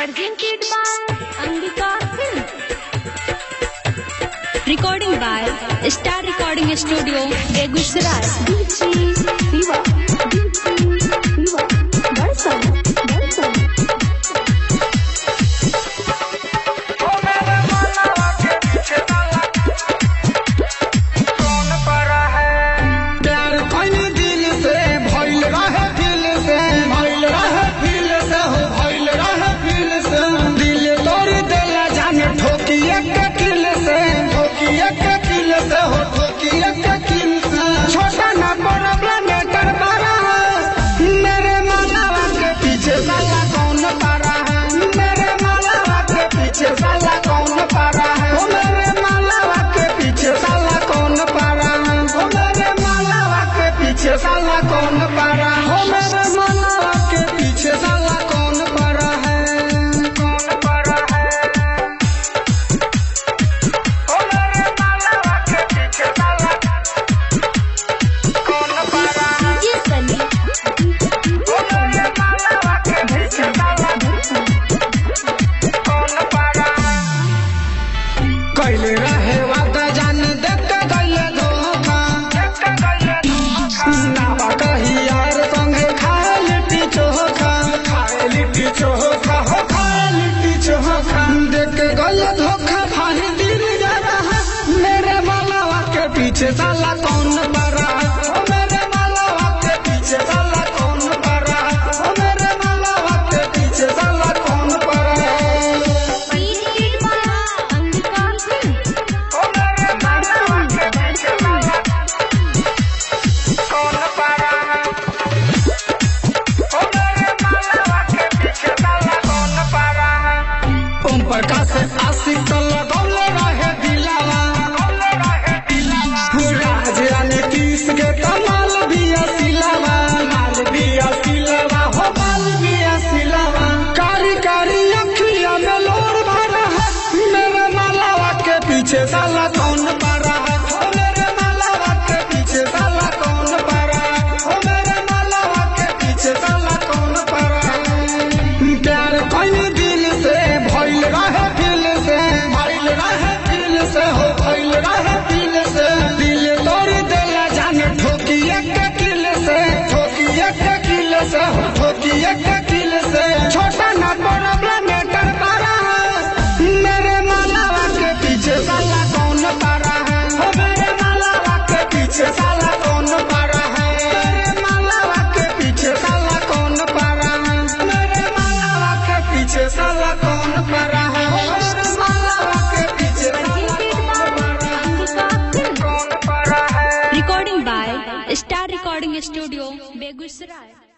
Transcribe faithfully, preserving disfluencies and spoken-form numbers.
presented by Angika Film. Recording by Star Recording Studio, Begusrai. D J Diva, D J Diva, Barsan, Barsan. छोटा ना बड़ा matter बड़ा है मेरे मालावा के पीछे साला कौन पड़ा है मेरे मालावा के पीछे साला कौन पड़ा है ओ मेरे मालावा के पीछे साला कौन पड़ा है ओ मेरे मालावा के पीछे साला कौन पड़ा है ओ मेरे मालावा के पीछे साला कौन पड़ा है कौन पड़ा है ओ मेरे मालावा के पीछे साला कैले रहे वादा जान देख के गले धोखा नावा कही यार संगे खाए लिट्टी चोखा खाए लिट्टी चोखा हो खाए लिट्टी चोखा देख के गले धोखा भाई दिल जा रहा मेरे मालावा के पीछे साला कौन पड़ा ओ मेरे मालावा के पीछे साला कौन पड़ा ओ मेरे मालावा के पीछे साला कौन पड़ा प्रकाश आशिक तो लगौले रहे दिलावा राजाने किस के कमाल बिया सिलावा माल बिया सिलावा हो माल बिया सिलावा कारी कारी अखिया में लोर भरा है मेरे मालावा के पीछे साला कौन पड़ा है ओ मेरे मालावा के पीछे साला कौन पड़ा है ओ मेरे मालावा के पीछे साला कौन पड़ा है प्यार कोई दिल से भइल रहे दिल से भइल रहे दिल से हो भइल रहे दिल से दिल तोड़ देला जाने ठोकिए के किल से ठोकिए के किल से हो ठोकिए के किल से छोटा ना बड़ा मेटर बड़ा है मेरे मालावा के पीछे साला कौन पड़ा है हो मेरे मालावा के पीछे साला कौन पड़ा है मेरे मालावा के पीछे साला कौन पड़ा है मेरे मालावा के पीछे साला कौन पड़ा है Recording by Star Recording Studio, Begusrai.